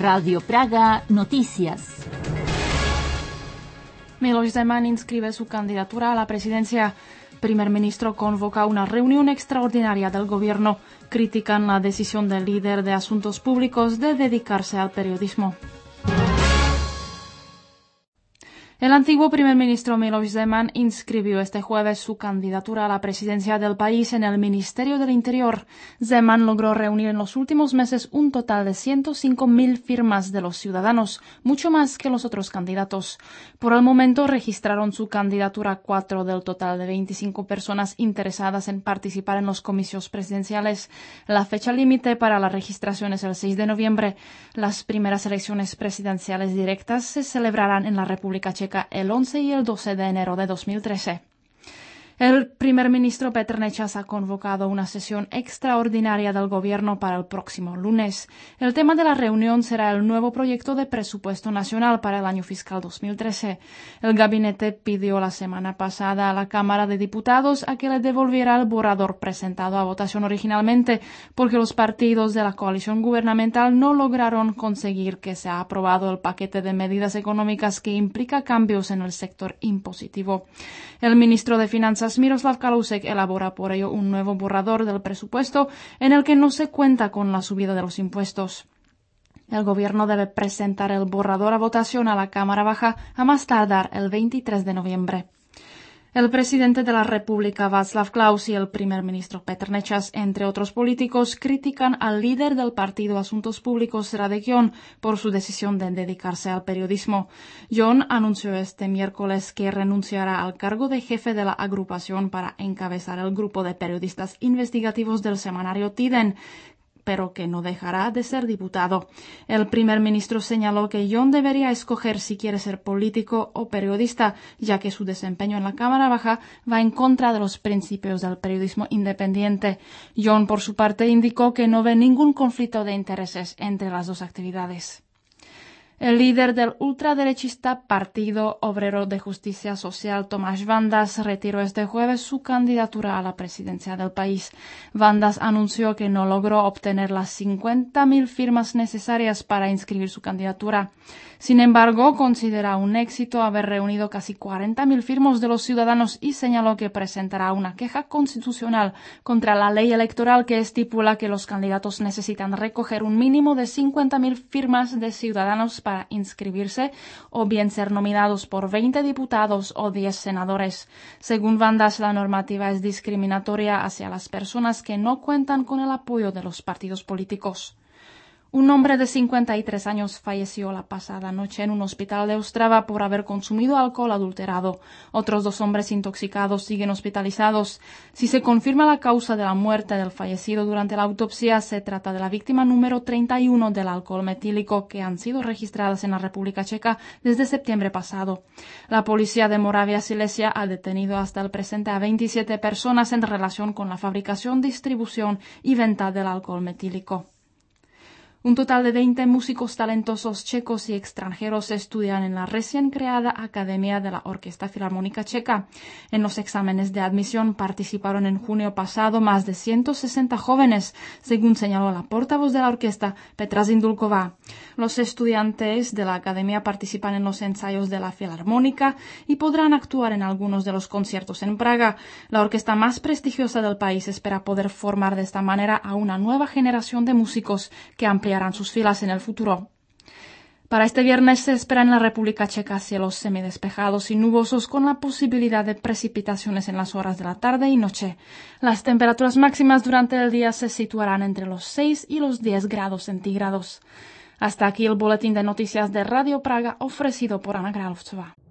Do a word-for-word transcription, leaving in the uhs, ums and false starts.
Radio Praga Noticias. Miloš Zeman inscribe su candidatura a la presidencia. Primer ministro convoca una reunión extraordinaria del gobierno. Critican la decisión del líder de Asuntos Públicos de dedicarse al periodismo. El antiguo primer ministro Miloš Zeman inscribió este jueves su candidatura a la presidencia del país en el Ministerio del Interior. Zeman logró reunir en los últimos meses un total de ciento cinco mil firmas de los ciudadanos, mucho más que los otros candidatos. Por el momento registraron su candidatura cuatro del total de veinticinco personas interesadas en participar en los comicios presidenciales. La fecha límite para la registración es el seis de noviembre. Las primeras elecciones presidenciales directas se celebrarán en la República Checa el once y el doce de enero de dos mil trece. El primer ministro Petr Nečas ha convocado una sesión extraordinaria del gobierno para el próximo lunes. El tema de la reunión será el nuevo proyecto de presupuesto nacional para el año fiscal dos mil trece. El gabinete pidió la semana pasada a la Cámara de Diputados a que le devolviera el borrador presentado a votación originalmente, porque los partidos de la coalición gubernamental no lograron conseguir que sea aprobado el paquete de medidas económicas que implica cambios en el sector impositivo. El ministro de Finanzas Miroslav Kalousek elabora por ello un nuevo borrador del presupuesto en el que no se cuenta con la subida de los impuestos. El gobierno debe presentar el borrador a votación a la Cámara Baja a más tardar el veintitrés de noviembre. El presidente de la República, Václav Klaus, y el primer ministro Petr Nečas, entre otros políticos, critican al líder del partido Asuntos Públicos, Radek Jon, por su decisión de dedicarse al periodismo. Jon anunció este miércoles que renunciará al cargo de jefe de la agrupación para encabezar el grupo de periodistas investigativos del semanario Tiden, pero que no dejará de ser diputado. El primer ministro señaló que Jon debería escoger si quiere ser político o periodista, ya que su desempeño en la Cámara Baja va en contra de los principios del periodismo independiente. Jon, por su parte, indicó que no ve ningún conflicto de intereses entre las dos actividades. El líder del ultraderechista Partido Obrero de Justicia Social, Tomáš Vandas, retiró este jueves su candidatura a la presidencia del país. Vandas anunció que no logró obtener las cincuenta mil firmas necesarias para inscribir su candidatura. Sin embargo, considera un éxito haber reunido casi cuarenta mil firmas de los ciudadanos y señaló que presentará una queja constitucional contra la ley electoral que estipula que los candidatos necesitan recoger un mínimo de cincuenta mil firmas de ciudadanos para inscribirse o bien ser nominados por veinte diputados o diez senadores. Según Vandas, la normativa es discriminatoria hacia las personas que no cuentan con el apoyo de los partidos políticos. Un hombre de cincuenta y tres años falleció la pasada noche en un hospital de Ostrava por haber consumido alcohol adulterado. Otros dos hombres intoxicados siguen hospitalizados. Si se confirma la causa de la muerte del fallecido durante la autopsia, se trata de la víctima número treinta y uno del alcohol metílico que han sido registradas en la República Checa desde septiembre pasado. La policía de Moravia Silesia ha detenido hasta el presente a veintisiete personas en relación con la fabricación, distribución y venta del alcohol metílico. Un total de veinte músicos talentosos checos y extranjeros estudian en la recién creada Academia de la Orquesta Filarmónica Checa. En los exámenes de admisión participaron en junio pasado más de ciento sesenta jóvenes, según señaló la portavoz de la orquesta, Petra Zindulková. Los estudiantes de la Academia participan en los ensayos de la Filarmónica y podrán actuar en algunos de los conciertos en Praga. La orquesta más prestigiosa del país espera poder formar de esta manera a una nueva generación de músicos que ampliarán sus filas en el futuro. Para este viernes se espera en la República Checa cielos semidespejados y nubosos con la posibilidad de precipitaciones en las horas de la tarde y noche. Las temperaturas máximas durante el día se situarán entre los seis y los diez grados centígrados. Hasta aquí el boletín de noticias de Radio Praga ofrecido por Ana Královcová.